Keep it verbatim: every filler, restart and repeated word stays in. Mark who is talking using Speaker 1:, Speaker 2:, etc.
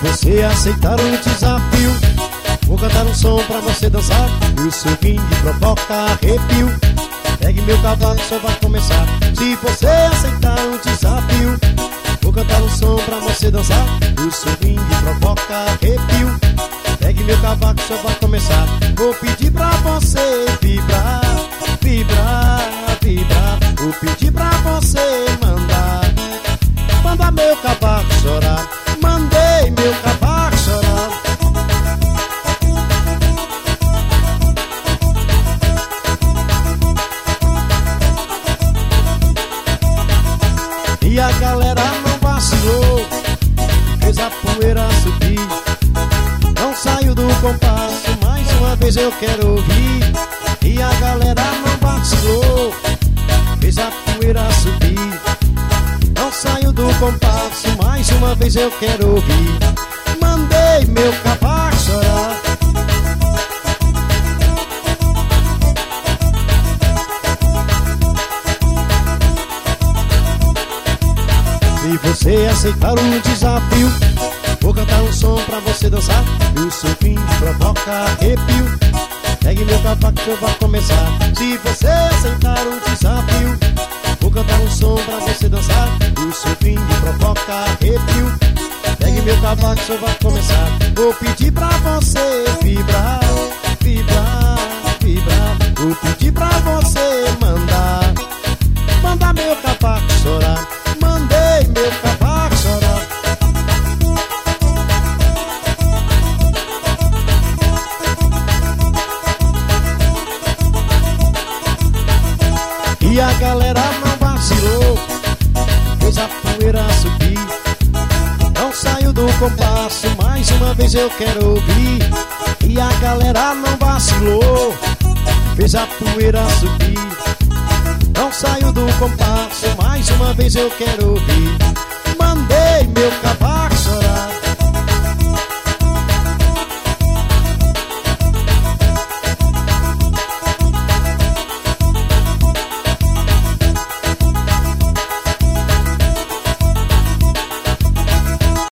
Speaker 1: você aceitar o desafio, vou cantar um som pra você dançar. O seu brinde provoca arrepio. Pegue meu cavaco, só vai começar. Se você aceitar o desafio, vou cantar um som pra você dançar. O seu brinde provoca arrepio. Pegue meu cavaco, só vai começar. Vou pedir pra você vibrar, vibrar, vibrar. Vou pedir pra você mandar, mandar meu cavaco chorar. Mandei meu cavaco chorar. E a galera não vacilou, fez a poeira subir. Não saiu do compasso, mais uma vez eu quero ouvir. E a galera não vacilou, fez a poeira subir. Não saiu do compasso, mais uma vez eu quero ouvir. Mandei meu cavaco chorar. Se você aceitar o desafio, vou cantar um som pra você dançar. O seu brinde provoca arrepio. Pegue meu cavaco que eu vou começar. Se você aceitar o desafio, vou cantar um som pra você dançar. O seu brinde provoca arrepio. Pegue meu cavaco que eu vou começar. Vou pedir pra você vibrar, vibrar, vibrar. Vou pedir pra você mandar, mandar meu cavaco chorar. Mandei meu cavaco chorar. E a galera não vacilou, fez a poeira subir. Não saiu do compasso, mais uma vez eu quero ouvir. E a galera não vacilou, fez a poeira subir. Não saiu do compasso, mais uma vez eu quero ouvir. Mandei meu cavaco chorar.